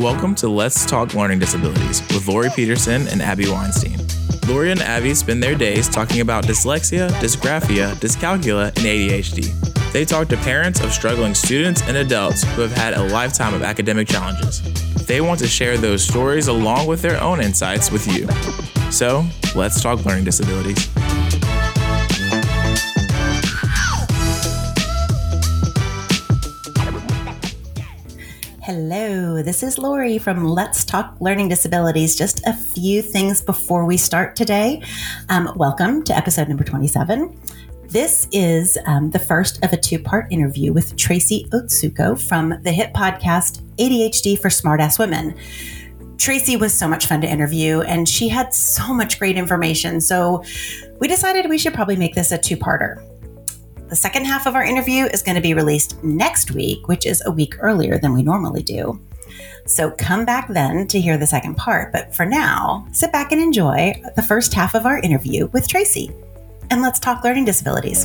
Welcome to Let's Talk Learning Disabilities with Lori Peterson and Abby Weinstein. Lori and Abby spend their days talking about dyslexia, dysgraphia, dyscalculia, and ADHD. They talk to parents of struggling students and adults who have had a lifetime of academic challenges. They want to share those stories along with their own insights with you. So, let's talk learning disabilities. Hello, this is Lori from Let's Talk Learning Disabilities. Just a few things before we start today. Welcome to episode number 27. This is the first of a two-part interview with Tracy Otsuko from the hit podcast ADHD for Smartass Women. Tracy was so much fun to interview, and she had so much great information. So we decided we should probably make this a two-parter. The second half of our interview is going to be released next week, which is a week earlier than we normally do. So come back then to hear the second part. But for now, sit back and enjoy the first half of our interview with Tracy. And let's talk learning disabilities.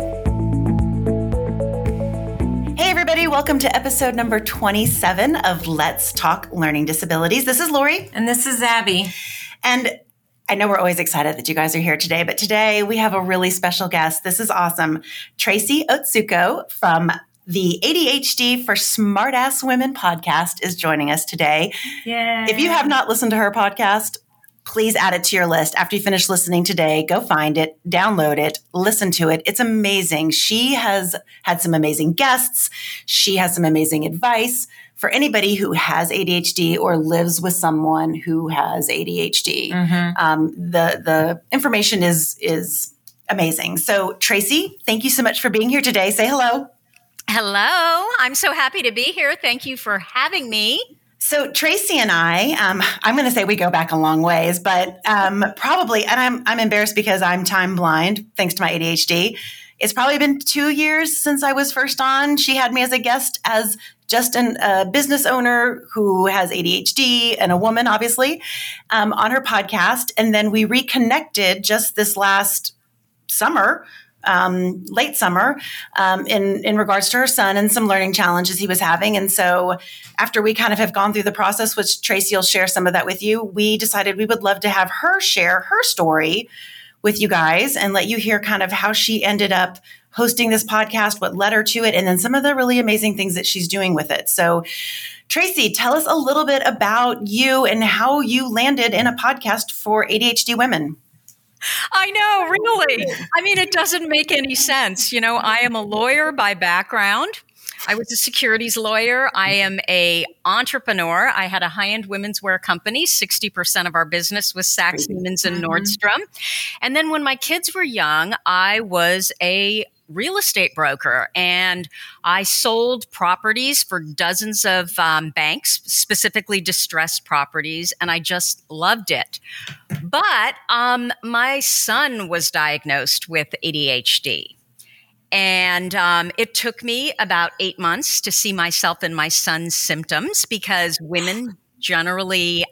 Hey, everybody. Welcome to episode number 27 of Let's Talk Learning Disabilities. This is Lori. And this is Abby. And I know we're always excited that you guys are here today, but today we have a really special guest. This is awesome. Tracy Otsuko from the ADHD for Smartass Women podcast is joining us today. Yay. If you have not listened to her podcast, please add it to your list. After you finish listening today, go find it, download it, listen to it. It's amazing. She has had some amazing guests. She has some amazing advice for anybody who has ADHD or lives with someone who has ADHD. The information is amazing. So Tracy, thank you so much for being here today. Say hello. Hello. I'm so happy to be here. Thank you for having me. So Tracy and I'm going to say we go back a long ways, but probably, and I'm embarrassed because I'm time blind thanks to my ADHD. It's probably been 2 years since I was first on. She had me as a guest as just a business owner who has ADHD and a woman, obviously, on her podcast. And then we reconnected just this last summer, late summer, in regards to her son and some learning challenges he was having. And so after we kind of have gone through the process, which Tracy will share some of that with you, we decided we would love to have her share her story with you guys and let you hear kind of how she ended up hosting this podcast, what led her to it, and then some of the really amazing things that she's doing with it. So Tracy, tell us a little bit about you and how you landed in a podcast for ADHD women. I know, really. I mean, it doesn't make any sense. You know, I am a lawyer by background. I was a securities lawyer. I am an entrepreneur. I had a high-end women's wear company. 60% of our business was Saks, Neiman's, and Nordstrom. And then when my kids were young, I was a real estate broker, and I sold properties for dozens of banks, specifically distressed properties, and I just loved it. But my son was diagnosed with ADHD. And it took me about 8 months to see myself and my son's symptoms because women generally,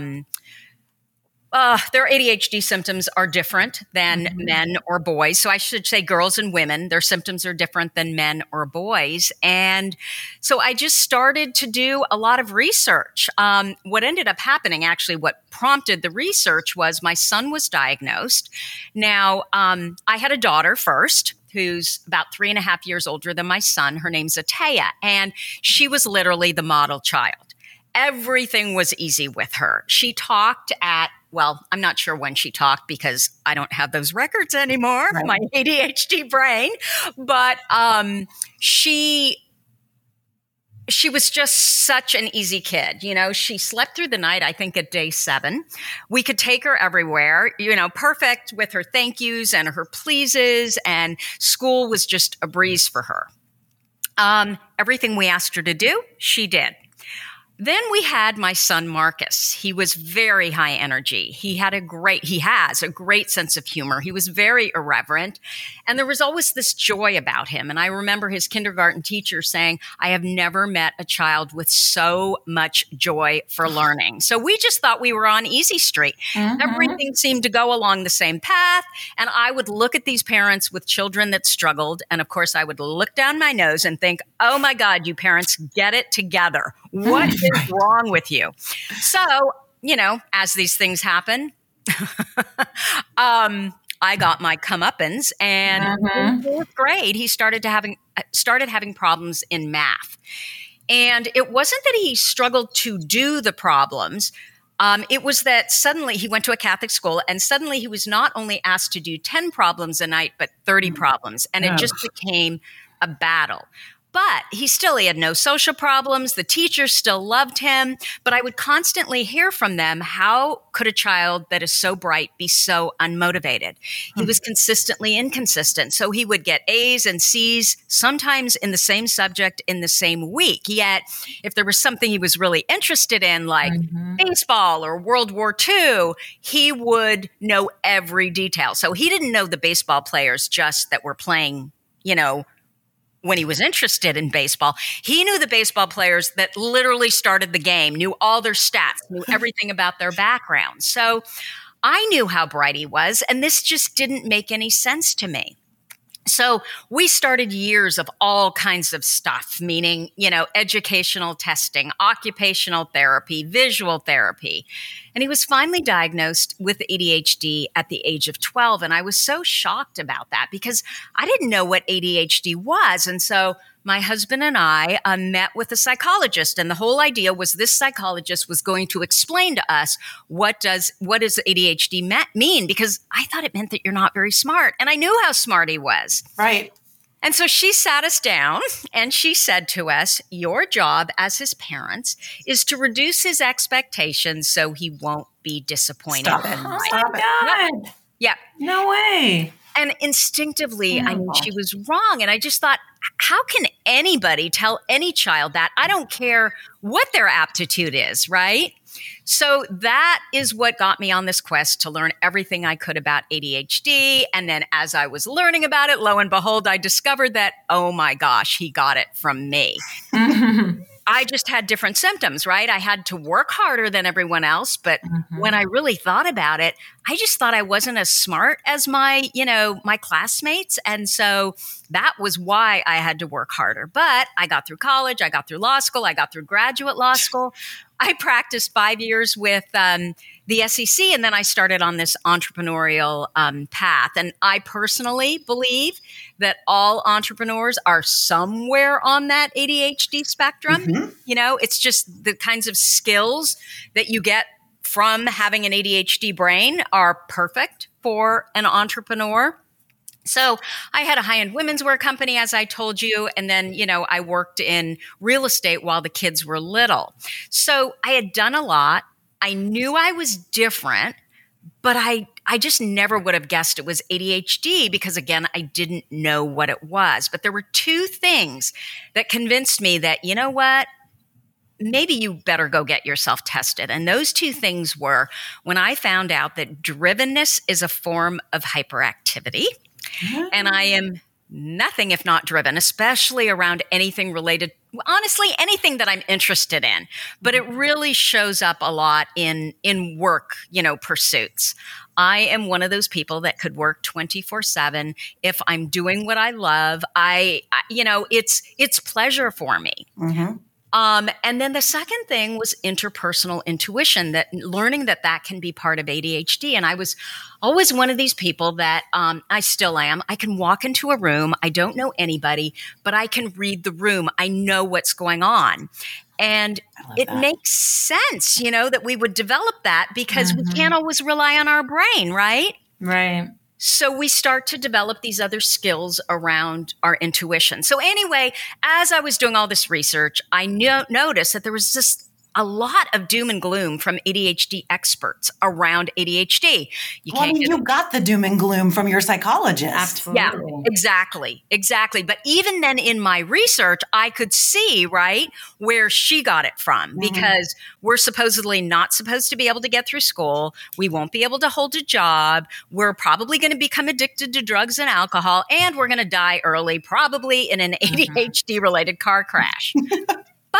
their ADHD symptoms are different than men or boys. So I should say girls and women, their symptoms are different than men or boys. And so I just started to do a lot of research. What ended up happening, actually, what prompted the research was my son was diagnosed. Now, I had a daughter first, who's about 3.5 years older than my son. Her name's Ataya, and she was literally the model child. Everything was easy with her. She talked I'm not sure when she talked because I don't have those records anymore, right. My ADHD brain, but she was just such an easy kid. You know, she slept through the night, I think at day 7. We could take her everywhere, perfect with her thank yous and her pleases, and school was just a breeze for her. Everything we asked her to do, she did. Then we had my son, Marcus. He was very high energy. He has a great sense of humor. He was very irreverent. And there was always this joy about him. And I remember his kindergarten teacher saying, I have never met a child with so much joy for learning. So we just thought we were on easy street. Everything seemed to go along the same path. And I would look at these parents with children that struggled. And of course, I would look down my nose and think, oh my God, you parents, get it together. What is wrong with you? So, as these things happen, I got my comeuppance, and in fourth grade, he started having problems in math. And it wasn't that he struggled to do the problems. It was that suddenly he went to a Catholic school, and suddenly he was not only asked to do 10 problems a night, but 30 problems. And it just became a battle. But he had no social problems. The teachers still loved him. But I would constantly hear from them, how could a child that is so bright be so unmotivated? He was consistently inconsistent. So he would get A's and C's, sometimes in the same subject in the same week. Yet, if there was something he was really interested in, like baseball or World War II, he would know every detail. So he didn't know the baseball players just that were playing, when he was interested in baseball. He knew the baseball players that literally started the game, knew all their stats, knew everything about their background. So I knew how bright he was, and this just didn't make any sense to me. So we started years of all kinds of stuff, meaning, educational testing, occupational therapy, visual therapy. And he was finally diagnosed with ADHD at the age of 12. And I was so shocked about that because I didn't know what ADHD was. And so my husband and I met with a psychologist, and the whole idea was this psychologist was going to explain to us what does ADHD mean, because I thought it meant that you're not very smart, and I knew how smart he was. Right. And so she sat us down and she said to us, your job as his parents is to reduce his expectations so he won't be disappointed. Stop it. In life. Oh my God. Yeah. No way. And instinctively, I knew she was wrong. And I just thought, how can anybody tell any child that? I don't care what their aptitude is, right? So that is what got me on this quest to learn everything I could about ADHD. And then as I was learning about it, lo and behold, I discovered that, oh my gosh, he got it from me. I just had different symptoms, right? I had to work harder than everyone else. But when I really thought about it, I just thought I wasn't as smart as my classmates. And so that was why I had to work harder. But I got through college, I got through law school, I got through graduate law school. I practiced 5 years with the SEC, and then I started on this entrepreneurial path. And I personally believe that all entrepreneurs are somewhere on that ADHD spectrum. It's just the kinds of skills that you get from having an ADHD brain are perfect for an entrepreneur. So I had a high-end women's wear company, as I told you. And then, I worked in real estate while the kids were little. So I had done a lot. I knew I was different, but I just never would have guessed it was ADHD because, again, I didn't know what it was. But there were two things that convinced me that, you know what? Maybe you better go get yourself tested. And those two things were when I found out that drivenness is a form of hyperactivity. And I am nothing if not driven, especially around anything related, honestly, anything that I'm interested in. But it really shows up a lot in work, pursuits. I am one of those people that could work 24/7 if I'm doing what I love. It's pleasure for me. And then the second thing was interpersonal intuition, that learning that can be part of ADHD. And I was always one of these people that I still am. I can walk into a room. I don't know anybody, but I can read the room. I know what's going on. And it makes sense, that we would develop that because we can't always rely on our brain, right? Right. So we start to develop these other skills around our intuition. So anyway, as I was doing all this research, I noticed that there was just a lot of doom and gloom from ADHD experts around ADHD. You got the doom and gloom from your psychologist. Absolutely. Yeah, exactly. But even then in my research, I could see, right, where she got it from, because we're supposedly not supposed to be able to get through school. We won't be able to hold a job. We're probably going to become addicted to drugs and alcohol, and we're going to die early, probably in an ADHD related car crash. But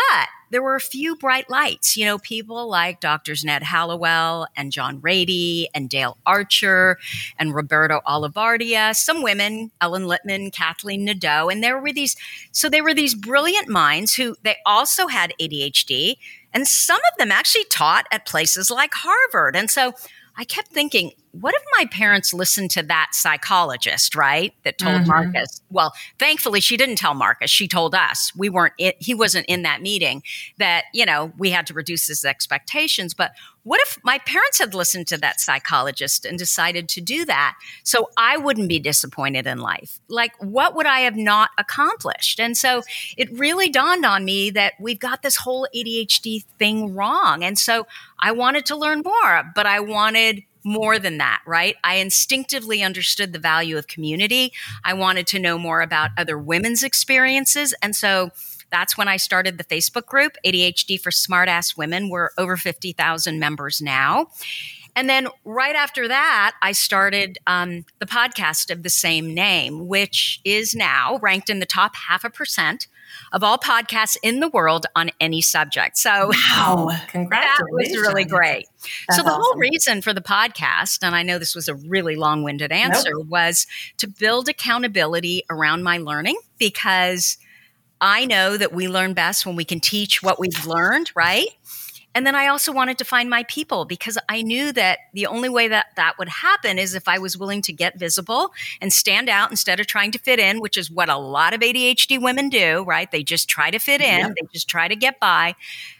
there were a few bright lights, people like Doctors Ned Hallowell and John Rady and Dale Archer and Roberto Olivardia, some women, Ellen Littman, Kathleen Nadeau. And there were these brilliant minds who they also had ADHD. And some of them actually taught at places like Harvard. And so I kept thinking, what if my parents listened to that psychologist, right? That told Marcus. Well, thankfully she didn't tell Marcus. She told us. He wasn't in that meeting that, we had to reduce his expectations. But what if my parents had listened to that psychologist and decided to do that so I wouldn't be disappointed in life? Like, what would I have not accomplished? And so it really dawned on me that we've got this whole ADHD thing wrong. And so I wanted to learn more, but I wanted more than that, right? I instinctively understood the value of community. I wanted to know more about other women's experiences. And so that's when I started the Facebook group, ADHD for Smartass Women. We're over 50,000 members now. And then right after that, I started the podcast of the same name, which is now ranked in the top 0.5% of all podcasts in the world on any subject. So wow, congratulations. That was really great. That's so the whole awesome. reason for the podcast, and I know this was a really long-winded answer, was to build accountability around my learning, because I know that we learn best when we can teach what we've learned, right? And then I also wanted to find my people, because I knew that the only way that that would happen is if I was willing to get visible and stand out instead of trying to fit in, which is what a lot of ADHD women do, right? They just try to fit in. They just try to get by.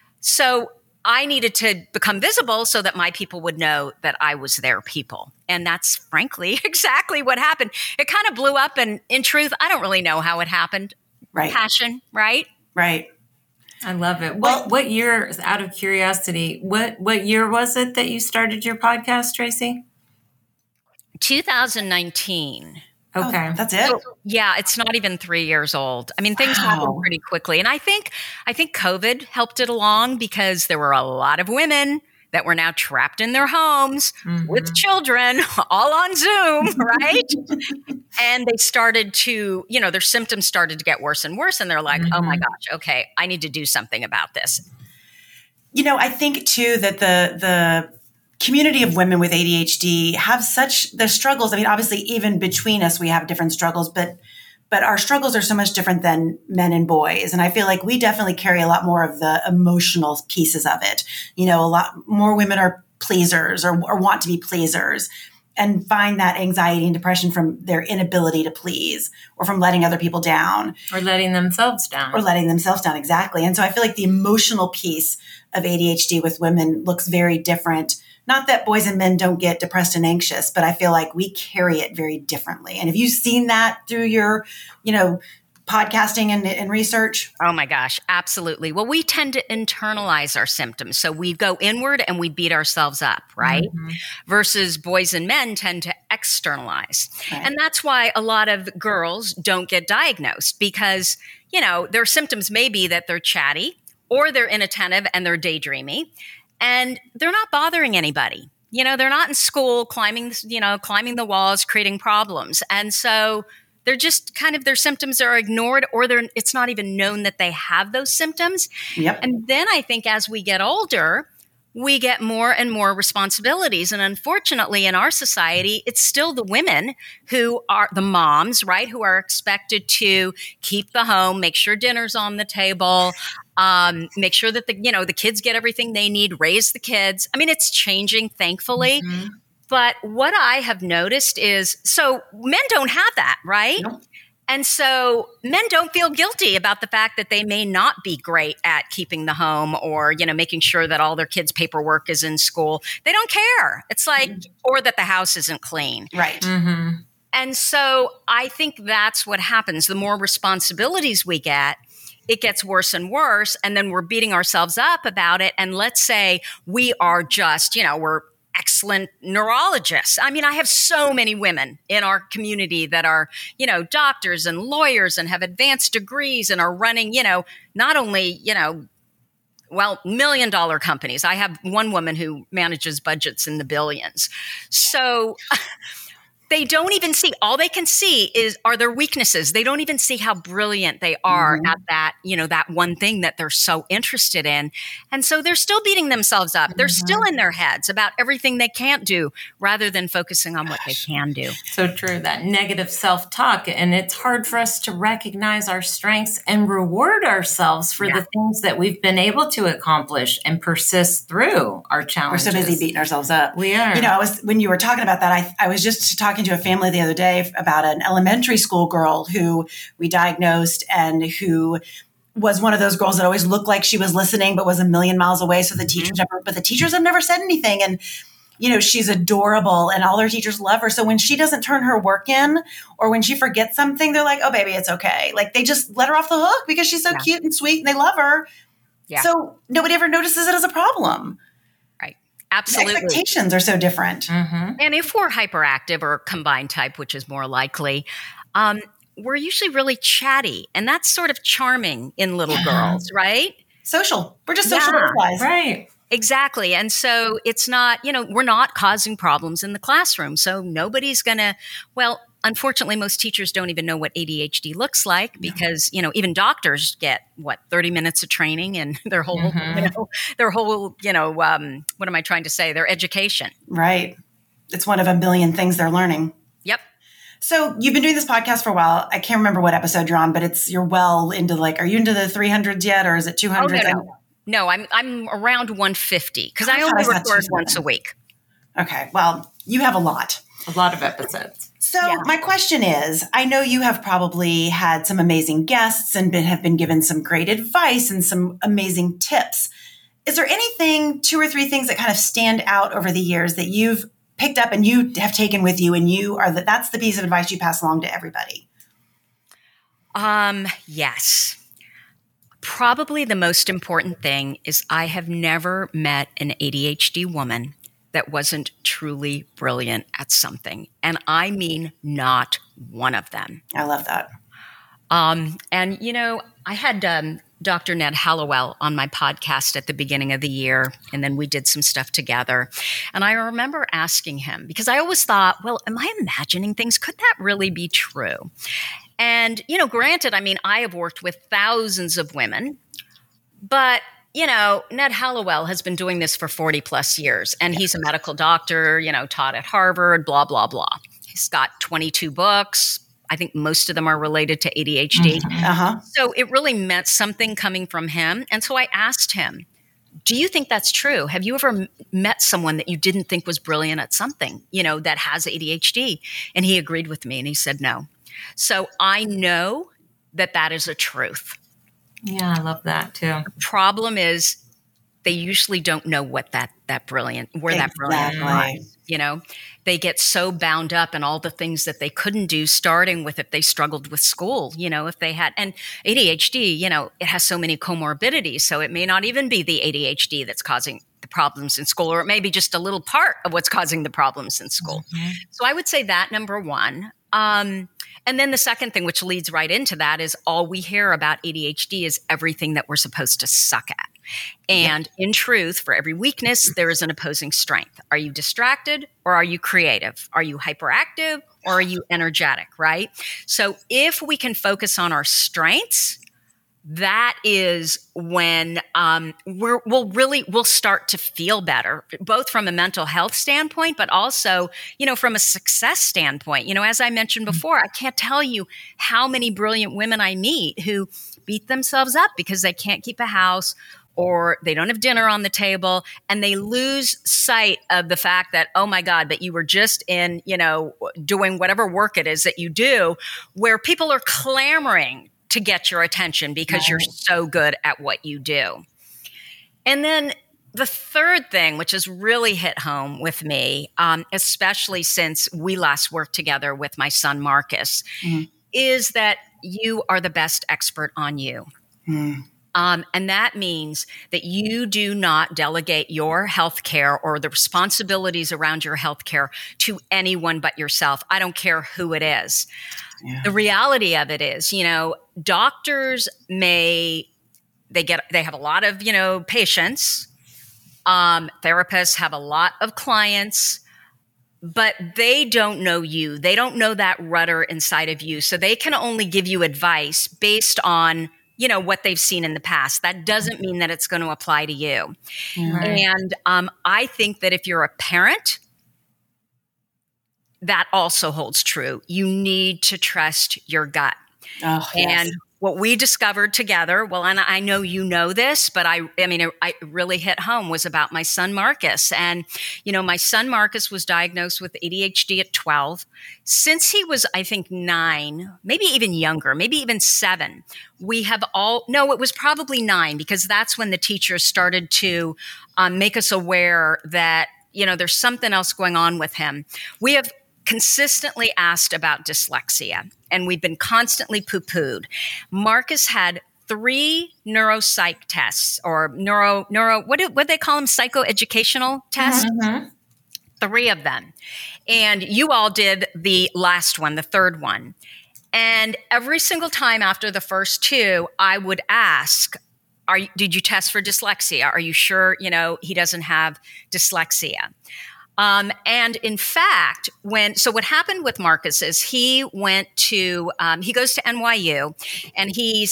So I needed to become visible so that my people would know that I was their people. And that's frankly exactly what happened. It kind of blew up. And in truth, I don't really know how it happened. Right. Passion, right? Right. I love it. What year, out of curiosity, what year was it that you started your podcast, Tracy? 2019. Okay. Oh, that's it. So, yeah, it's not even 3 years old. I mean, things happen pretty quickly. And I think COVID helped it along, because there were a lot of women that were now trapped in their homes with children, all on Zoom, right? And they started to, their symptoms started to get worse and worse. And they're like, oh my gosh, okay, I need to do something about this. I think too that the community of women with ADHD have their struggles. I mean, obviously, even between us, we have different struggles, but our struggles are so much different than men and boys. And I feel like we definitely carry a lot more of the emotional pieces of it. A lot more women are pleasers or want to be pleasers, and find that anxiety and depression from their inability to please, or from letting other people down. Or letting themselves down. Exactly. And so I feel like the emotional piece of ADHD with women looks very different. Not that boys and men don't get depressed and anxious, but I feel like we carry it very differently. And have you seen that through your, podcasting and research? Oh my gosh, absolutely. Well, we tend to internalize our symptoms. So we go inward and we beat ourselves up, right? Versus boys and men tend to externalize. Right. And that's why a lot of girls don't get diagnosed, because, their symptoms may be that they're chatty, or they're inattentive and they're daydreamy, and they're not bothering anybody. They're not in school climbing the walls, creating problems. And so they're just their symptoms are ignored, or it's not even known that they have those symptoms. Yep. And then I think as we get older, we get more and more responsibilities. And unfortunately, in our society, it's still the women who are the moms, right, who are expected to keep the home, make sure dinner's on the table, make sure that the kids get everything they need, raise the kids. I mean, it's changing, thankfully. But what I have noticed is, so men don't have that, right? Nope. And so men don't feel guilty about the fact that they may not be great at keeping the home, or, making sure that all their kids' paperwork is in school. They don't care. It's like, or that the house isn't clean. Right. And so I think that's what happens. The more responsibilities we get, it gets worse and worse. And then we're beating ourselves up about it. And let's say we are just, we're excellent neurologists. I mean, I have so many women in our community that are, doctors and lawyers and have advanced degrees and are running, not only, $1 million companies. I have one woman who manages budgets in the billions. So they don't even see, all they can see are their weaknesses. They don't even see how brilliant they are at that, that one thing that they're so interested in. And so they're still beating themselves up. They're still in their heads about everything they can't do rather than focusing on what they can do. So true, that negative self-talk. And it's hard for us to recognize our strengths and reward ourselves for the things that we've been able to accomplish and persist through our challenges. We're so busy beating ourselves up. We are. When you were talking about that, I was just talking to a family the other day about an elementary school girl who we diagnosed and who was one of those girls that always looked like she was listening, but was a million miles away. So the teachers have never said anything. And, she's adorable and all her teachers love her. So when she doesn't turn her work in or when she forgets something, they're like, oh, baby, it's okay. Like they just let her off the hook because she's so cute and sweet and they love her. Yeah. So nobody ever notices it as a problem. Absolutely. The expectations are so different. And if we're hyperactive or combined type, which is more likely, we're usually really chatty. And that's sort of charming in little girls, right? Social. We're just social butterflies. Right. Exactly. And so it's not, we're not causing problems in the classroom. So nobody's going to, unfortunately, most teachers don't even know what ADHD looks like because, even doctors get 30 minutes of training and their whole, what am I trying to say? Their education. Right. It's one of a billion things they're learning. Yep. So you've been doing this podcast for a while. I can't remember what episode you're on, but you're well into are you into the 300s yet or is it 200s? Oh, no, I'm around 150 because I only record once a week. Okay. Well, you have a lot of episodes. So my question is, I know you have probably had some amazing guests and have been given some great advice and some amazing tips. Is there anything, 2 or 3 things that kind of stand out over the years that you've picked up and you have taken with you and that's the piece of advice you pass along to everybody? Yes. Probably the most important thing is I have never met an ADHD woman that wasn't truly brilliant at something. And I mean, not one of them. I love that. And, I had Dr. Ned Hallowell on my podcast at the beginning of the year, and then we did some stuff together. And I remember asking him, because I always thought, am I imagining things? Could that really be true? And, granted, I have worked with thousands of women, but Ned Hallowell has been doing this for 40 plus years, and he's a medical doctor, taught at Harvard, blah, blah, blah. He's got 22 books. I think most of them are related to ADHD. So it really meant something coming from him. And so I asked him, do you think that's true? Have you ever met someone that you didn't think was brilliant at something, that has ADHD? And he agreed with me and he said no. So I know that is a truth. Yeah, I love that too. The problem is they usually don't know what that brilliant lies. They get so bound up in all the things that they couldn't do, starting with if they struggled with school, if they had, and ADHD, it has so many comorbidities. So it may not even be the ADHD that's causing the problems in school, or it may be just a little part of what's causing the problems in school. So I would say that, number one. And then the second thing, which leads right into that, is all we hear about ADHD is everything that we're supposed to suck at. And in truth, for every weakness, there is an opposing strength. Are you distracted or are you creative? Are you hyperactive or are you energetic, right? So if we can focus on our strengths, that is when we'll start to feel better, both from a mental health standpoint, but also, from a success standpoint. As I mentioned before, I can't tell you how many brilliant women I meet who beat themselves up because they can't keep a house or they don't have dinner on the table, and they lose sight of the fact that, oh my God, but you were just in, doing whatever work it is that you do, where people are clamoring to get your attention because you're so good at what you do. And then the third thing, which has really hit home with me, especially since we last worked together with my son, Marcus, is that you are the best expert on you. And that means that you do not delegate your health care or the responsibilities around your health care to anyone but yourself. I don't care who it is. Yeah. The reality of it is, doctors they have a lot of, patients. Therapists have a lot of clients. but they don't know you. They don't know that rudder inside of you. So they can only give you advice based on, what they've seen in the past. That doesn't mean that it's going to apply to you. Right. And I think that if you're a parent, that also holds true. You need to trust your gut. Oh, yes. And what we discovered together, well, and I know you know this, but I mean, it really hit home, was about my son, Marcus. And, my son, Marcus, was diagnosed with ADHD at 12. Since he was, I think, 9, maybe even younger, maybe even 7, it was probably 9, because that's when the teachers started to make us aware that, there's something else going on with him. We have consistently asked about dyslexia, and we've been constantly poo-pooed. Marcus had 3 neuropsych tests, or what do they call them? Psychoeducational tests? Mm-hmm. 3 of them. And you all did the last one, the 3rd one. And every single time after the first 2, I would ask, did you test for dyslexia? Are you sure, he doesn't have dyslexia? And in fact, what happened with Marcus is he goes to NYU, and he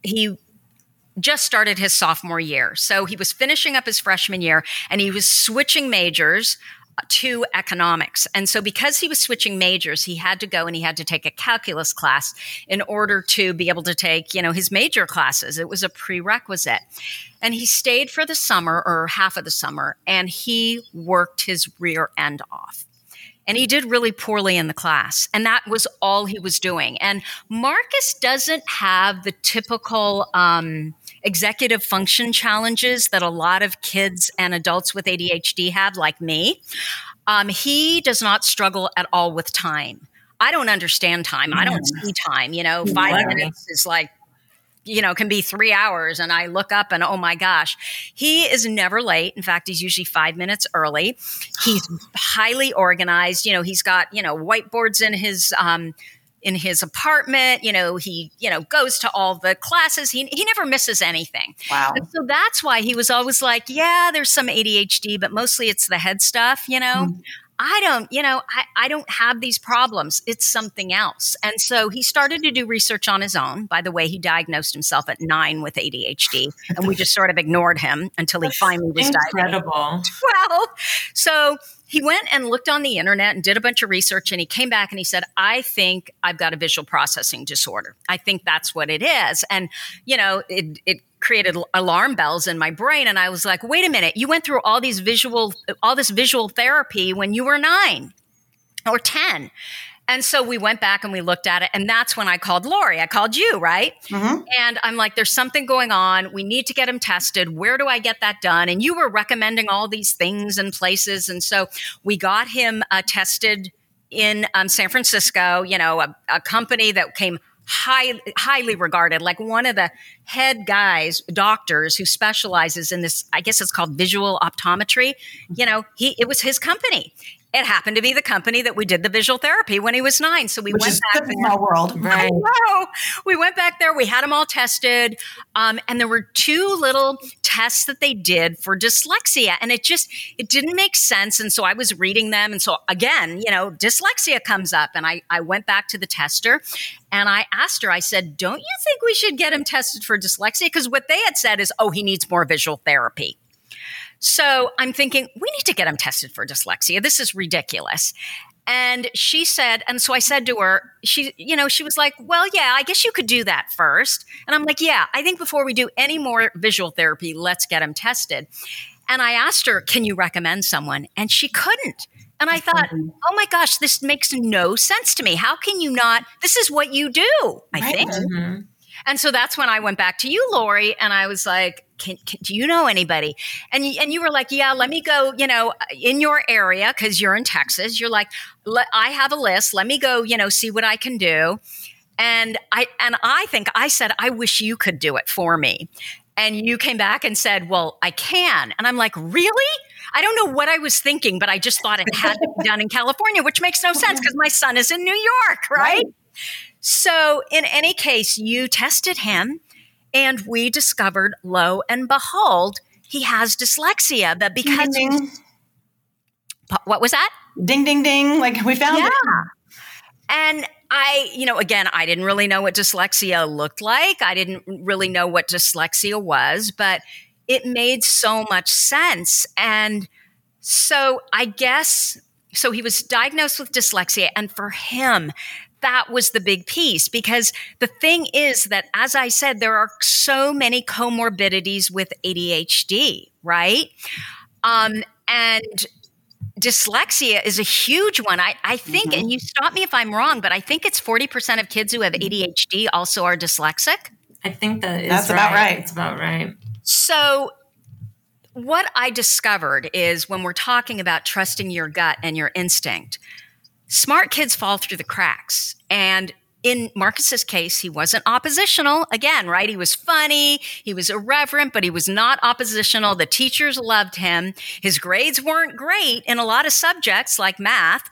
just started his sophomore year. So he was finishing up his freshman year, and he was switching majors to economics. And so because he was switching majors, he had to go and he had to take a calculus class in order to be able to take, his major classes. It was a prerequisite. And he stayed for the summer, or half of the summer, and he worked his rear end off. And he did really poorly in the class. And that was all he was doing. And Marcus doesn't have the typical executive function challenges that a lot of kids and adults with ADHD have, like me. He does not struggle at all with time. I don't understand time. I don't see time. 5 minutes is like, can be 3 hours. And I look up and, oh my gosh, he is never late. In fact, he's usually 5 minutes early. He's highly organized. He's got, whiteboards in his apartment. He, goes to all the classes. He never misses anything. Wow. And so that's why he was always like, yeah, there's some ADHD, but mostly it's the head stuff, I don't have these problems. It's something else. And so he started to do research on his own. By the way, he diagnosed himself at 9 with ADHD, and we just sort of ignored him until he finally was Incredible. diagnosed. Well, so he went and looked on the internet and did a bunch of research, and he came back and he said, I think I've got a visual processing disorder. I think that's what it is. And, it created alarm bells in my brain. And I was like, wait a minute, you went through all this visual therapy when you were 9 or 10. And so we went back and we looked at it. And that's when I called Lori. I called you, right? Mm-hmm. And I'm like, there's something going on. We need to get him tested. Where do I get that done? And you were recommending all these things and places. And so we got him tested in San Francisco, a company that came highly regarded, like one of the head doctors who specializes in this, I guess it's called visual optometry. It was his company. It happened to be the company that we did the visual therapy when he was 9. So we went back there. Small world, right? I know. We went back there. We had them all tested, and there were 2 little tests that they did for dyslexia, and it didn't make sense. And so I was reading them, and so again, dyslexia comes up, and I went back to the tester, and I asked her. I said, "Don't you think we should get him tested for dyslexia?" Because what they had said is, "Oh, he needs more visual therapy." So I'm thinking, we need to get him tested for dyslexia. This is ridiculous. And she said, and so I said to her, she was like, well, yeah, I guess you could do that first. And I'm like, yeah, I think before we do any more visual therapy, let's get him tested. And I asked her, can you recommend someone? And she couldn't. And I thought, oh my gosh, this makes no sense to me. How can you not? This is what you do, I think. Mm-hmm. And so that's when I went back to you, Lori, and I was like, do you know anybody? And you were like, yeah, let me go, in your area, because you're in Texas. You're like, I have a list. Let me go, see what I can do. And I think I said, I wish you could do it for me. And you came back and said, well, I can. And I'm like, really? I don't know what I was thinking, but I just thought it had to be done in California, which makes no sense because my son is in New York, right? So in any case, you tested him. And we discovered, lo and behold, he has dyslexia. That because what was that? Ding, ding, ding. Like we found it. And again, I didn't really know what dyslexia looked like. I didn't really know what dyslexia was, but it made so much sense. And so I guess, so he was diagnosed with dyslexia. And for him, that was the big piece, because the thing is that, as I said, there are so many comorbidities with ADHD, right? And dyslexia is a huge one. I think, and you stop me if I'm wrong, but I think it's 40% of kids who have ADHD also are dyslexic. I think that's about right. It's about right. So what I discovered is, when we're talking about trusting your gut and your instinct, smart kids fall through the cracks. And in Marcus's case, he wasn't oppositional. Again, right? He was funny. He was irreverent, but he was not oppositional. The teachers loved him. His grades weren't great in a lot of subjects like math,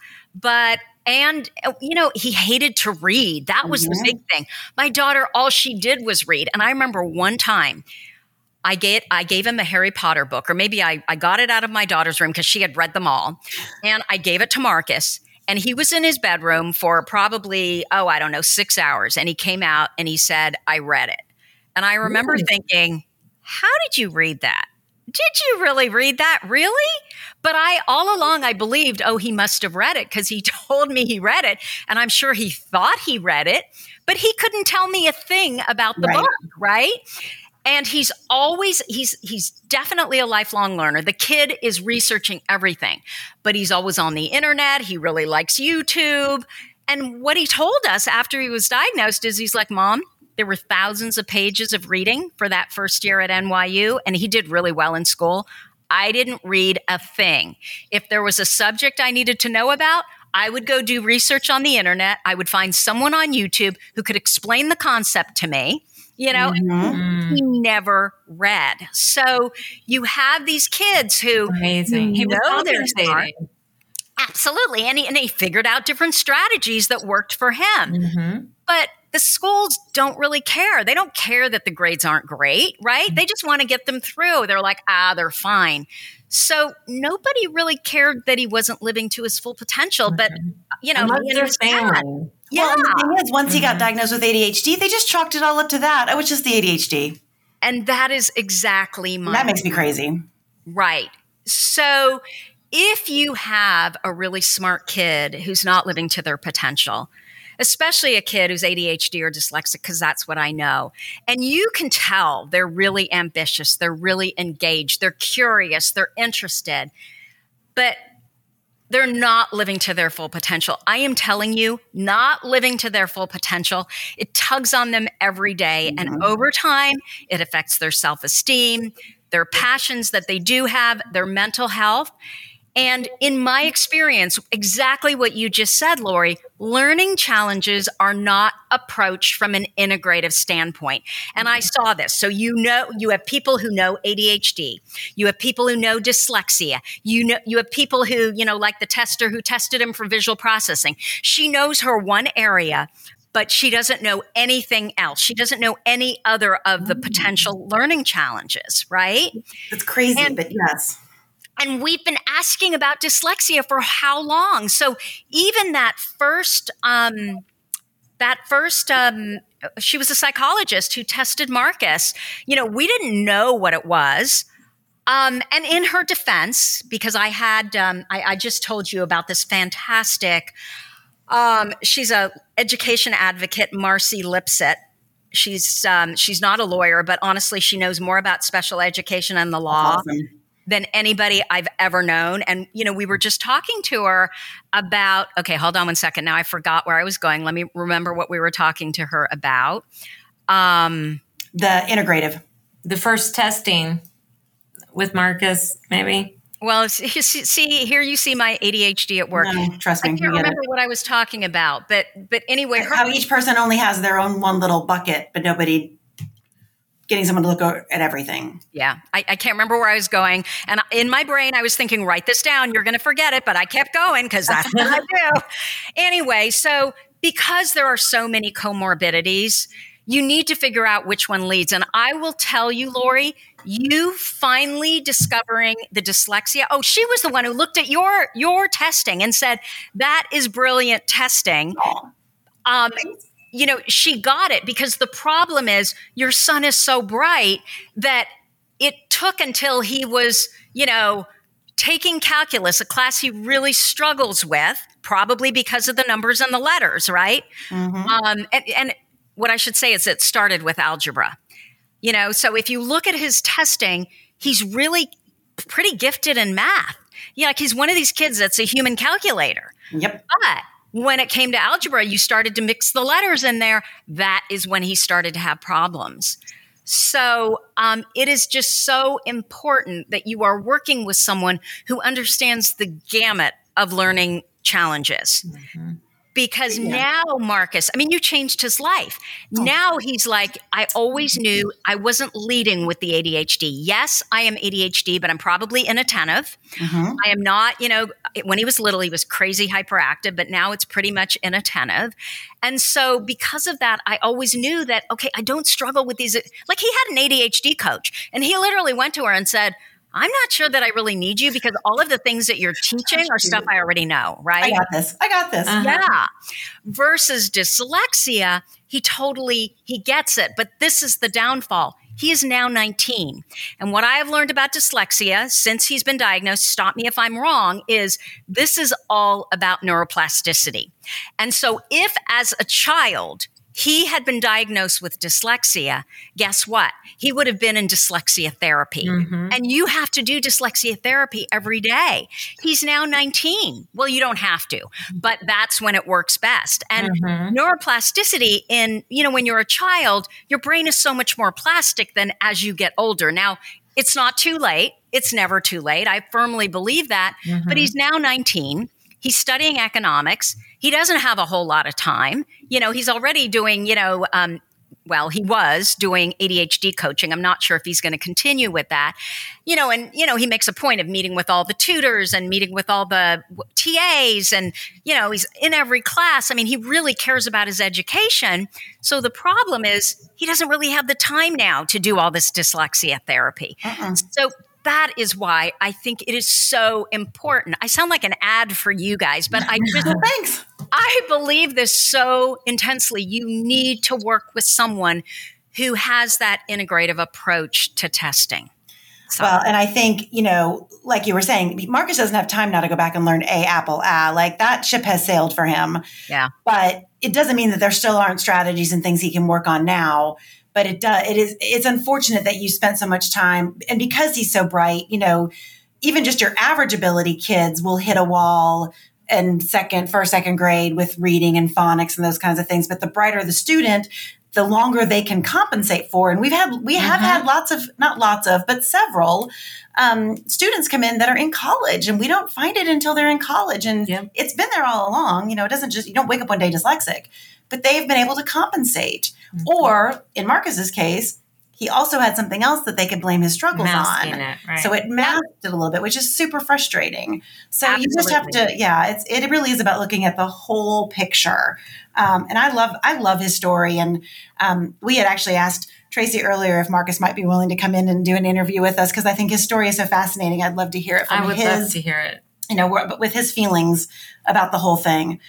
and he hated to read. That was the big thing. My daughter, all she did was read. And I remember one time I gave him a Harry Potter book, or maybe I got it out of my daughter's room because she had read them all. And I gave it to Marcus. And he was in his bedroom for probably, 6 hours. And he came out and he said, I read it. And I remember thinking, how did you read that? Did you really read that? Really? But all along, I believed, he must have read it because he told me he read it. And I'm sure he thought he read it, but he couldn't tell me a thing about the book, right? And he's definitely a lifelong learner. The kid is researching everything, but he's always on the internet. He really likes YouTube. And what he told us after he was diagnosed is, he's like, Mom, there were thousands of pages of reading for that first year at NYU, and he did really well in school. I didn't read a thing. If there was a subject I needed to know about, I would go do research on the internet. I would find someone on YouTube who could explain the concept to me. He never read. So you have these kids who amazing. He was they're smart. Absolutely. And he figured out different strategies that worked for him. But the schools don't really care. They don't care that the grades aren't great, right? They just want to get them through. They're like, they're fine. So nobody really cared that he wasn't living to his full potential. But, their family. Yeah. Well, and the thing is, once he got diagnosed with ADHD, they just chalked it all up to that. It was just the ADHD. And that is exactly that makes me crazy. Right. So if you have a really smart kid who's not living to their potential, especially a kid who's ADHD or dyslexic, because that's what I know, and you can tell they're really ambitious, they're really engaged, they're curious, they're interested, but they're not living to their full potential. I am telling you, not living to their full potential, it tugs on them every day. And over time, it affects their self-esteem, their passions that they do have, their mental health. And in my experience, exactly what you just said, Lori, learning challenges are not approached from an integrative standpoint. And I saw this. So you have people who know ADHD. You have people who know dyslexia. You have people who, like the tester who tested him for visual processing. She knows her one area, but she doesn't know anything else. She doesn't know any other of the potential learning challenges, right? It's crazy, but yes. And we've been asking about dyslexia for how long? So even she was a psychologist who tested Marcus. We didn't know what it was. And in her defense, because I had, I just told you about this fantastic, she's a education advocate, Marcy Lipset. She's not a lawyer, but honestly, she knows more about special education and the law than anybody I've ever known. And, we were just talking to her about, okay, hold on one second. Now I forgot where I was going. Let me remember what we were talking to her about. The integrative. The first testing with Marcus, maybe. Well, here you see my ADHD at work. No, trust me. I can't remember what I was talking about, but anyway. How each person only has their own one little bucket, but nobody getting someone to look at everything. Yeah. I can't remember where I was going. And in my brain, I was thinking, write this down. You're going to forget it. But I kept going because that's what I do. Anyway, so because there are so many comorbidities, you need to figure out which one leads. And I will tell you, Lori, you finally discovering the dyslexia. Oh, she was the one who looked at your testing and said, that is brilliant testing. She got it, because the problem is your son is so bright that it took until he was, taking calculus, a class he really struggles with, probably because of the numbers and the letters, right? Mm-hmm. And what I should say is it started with algebra. So if you look at his testing, he's really pretty gifted in math. Like he's one of these kids that's a human calculator. Yep. But when it came to algebra, you started to mix the letters in there. That is when he started to have problems. So it is just so important that you are working with someone who understands the gamut of learning challenges. Mm-hmm. Because now, Marcus, you changed his life. Now he's like, I always knew I wasn't leading with the ADHD. Yes, I am ADHD, but I'm probably inattentive. Mm-hmm. I am not, when he was little, he was crazy hyperactive, but now it's pretty much inattentive. And so because of that, I always knew that, okay, I don't struggle with these. Like he had an ADHD coach, and he literally went to her and said, I'm not sure that I really need you, because all of the things that you're teaching are stuff I already know, right? I got this. Uh-huh. Yeah. Versus dyslexia, he gets it. But this is the downfall. He is now 19. And what I have learned about dyslexia since he's been diagnosed, stop me if I'm wrong, is this is all about neuroplasticity. And so if as a child, he had been diagnosed with dyslexia, guess what? He would have been in dyslexia therapy. Mm-hmm. And you have to do dyslexia therapy every day. He's now 19. Well, you don't have to, but that's when it works best. And neuroplasticity when you're a child, your brain is so much more plastic than as you get older. Now, it's not too late. It's never too late. I firmly believe that. Mm-hmm. But he's now 19. He's studying economics. He doesn't have a whole lot of time. He's already doing, he was doing ADHD coaching. I'm not sure if he's going to continue with that. He makes a point of meeting with all the tutors and meeting with all the TAs, and, he's in every class. He really cares about his education. So the problem is he doesn't really have the time now to do all this dyslexia therapy. So that is why I think it is so important. I sound like an ad for you guys, but I just thanks. I believe this so intensely. You need to work with someone who has that integrative approach to testing. So. Well, and I think, like you were saying, Marcus doesn't have time now to go back and learn apple, like that ship has sailed for him. Yeah. But it doesn't mean that there still aren't strategies and things he can work on now. But it's unfortunate that you spent so much time, and because he's so bright, even just your average ability kids will hit a wall in first, second grade with reading and phonics and those kinds of things. But the brighter the student, the longer they can compensate for. And we have had but several students come in that are in college, and we don't find it until they're in college. And It's been there all along. It doesn't you don't wake up one day dyslexic, but they've been able to compensate. Mm-hmm. Or in Marcus's case, he also had something else that they could blame his struggles on. Right. So it masked it a little bit, which is super frustrating. So Absolutely. You just have to, it really is about looking at the whole picture. And I love his story. And we had actually asked Tracy earlier if Marcus might be willing to come in and do an interview with us, because I think his story is so fascinating. I'd love to hear it from love to hear it. But with his feelings about the whole thing.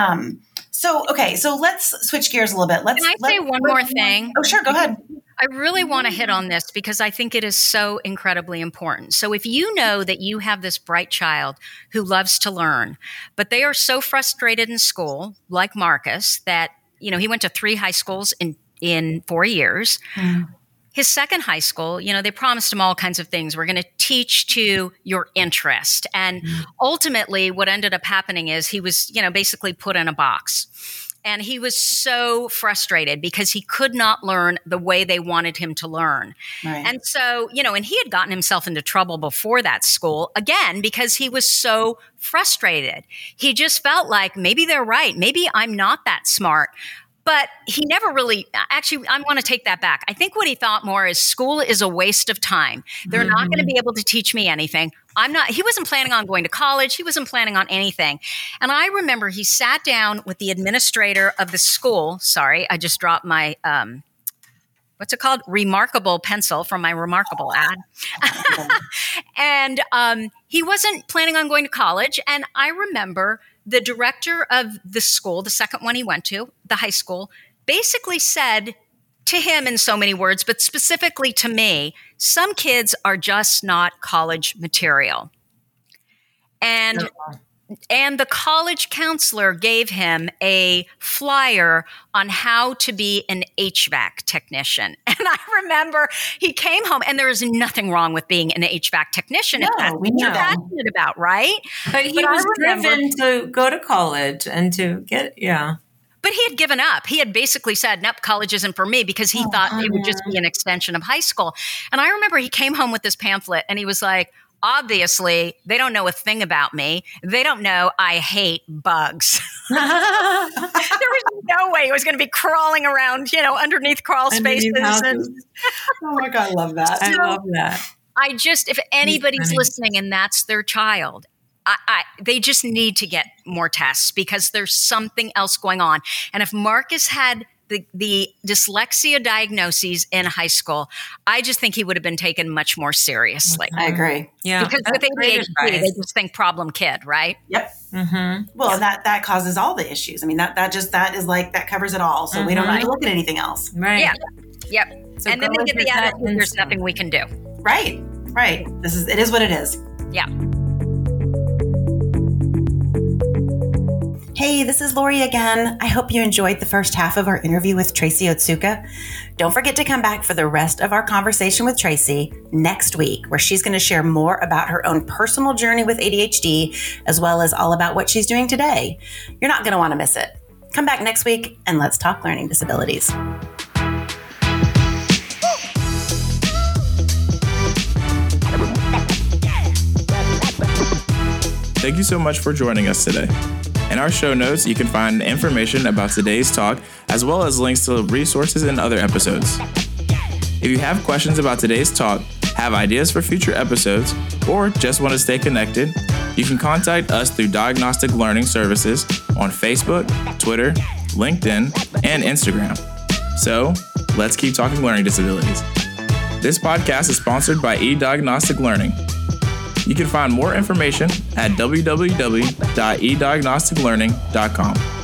So let's switch gears a little bit. Can I say one more thing? Oh, sure. Go ahead. I really want to hit on this because I think it is so incredibly important. So if you know that you have this bright child who loves to learn, but they are so frustrated in school, like Marcus, that, he went to 3 high schools in 4 years. Mm. His second high school, they promised him all kinds of things. We're going to teach to your interest. And ultimately what ended up happening is he was, basically put in a box. And he was so frustrated because he could not learn the way they wanted him to learn. Right. And so, and he had gotten himself into trouble before that school, again, because he was so frustrated. He just felt like maybe they're right. Maybe I'm not that smart. But he never really, actually, I want to take that back. I think what he thought more is school is a waste of time. They're not going to be able to teach me anything. He wasn't planning on going to college. He wasn't planning on anything. And I remember he sat down with the administrator of the school. Sorry, I just dropped my what's it called? Remarkable pencil from my Remarkable ad. And he wasn't planning on going to college. And I remember the director of the school, the second one he went to, the high school, basically said to him in so many words, but specifically to me, some kids are just not college material. And the college counselor gave him a flyer on how to be an HVAC technician. And I remember he came home, and there is nothing wrong with being an HVAC technician if that's what you're passionate about, right? But he was driven to go to college and to get, But he had given up. He had basically said, nope, college isn't for me, because he thought it would just be an extension of high school. And I remember he came home with this pamphlet, and he was like, obviously, they don't know a thing about me. They don't know I hate bugs. There was no way he was going to be crawling around, underneath crawl spaces. Oh my God, I love that. I love that. If anybody's listening and that's their child, they just need to get more tests, because there's something else going on. And if Marcus had the dyslexia diagnoses in high school, I just think he would have been taken much more seriously. I agree. Yeah. Because with ADHD, they just think problem kid, right? Yep. Mm-hmm. Well, that causes all the issues. I mean, that is like, that covers it all. So we don't need to look at anything else. Right. Yeah. Yep. So and then they get the attitude, there's nothing we can do. Right. Right. It is what it is. Yeah. Hey, this is Lori again. I hope you enjoyed the first half of our interview with Tracy Otsuka. Don't forget to come back for the rest of our conversation with Tracy next week, where she's going to share more about her own personal journey with ADHD, as well as all about what she's doing today. You're not going to want to miss it. Come back next week and let's talk learning disabilities. Thank you so much for joining us today. In our show notes, you can find information about today's talk, as well as links to resources and other episodes. If you have questions about today's talk, have ideas for future episodes, or just want to stay connected, you can contact us through Diagnostic Learning Services on Facebook, Twitter, LinkedIn, and Instagram. So, let's keep talking learning disabilities. This podcast is sponsored by eDiagnostic Learning. You can find more information at www.ediagnosticlearning.com.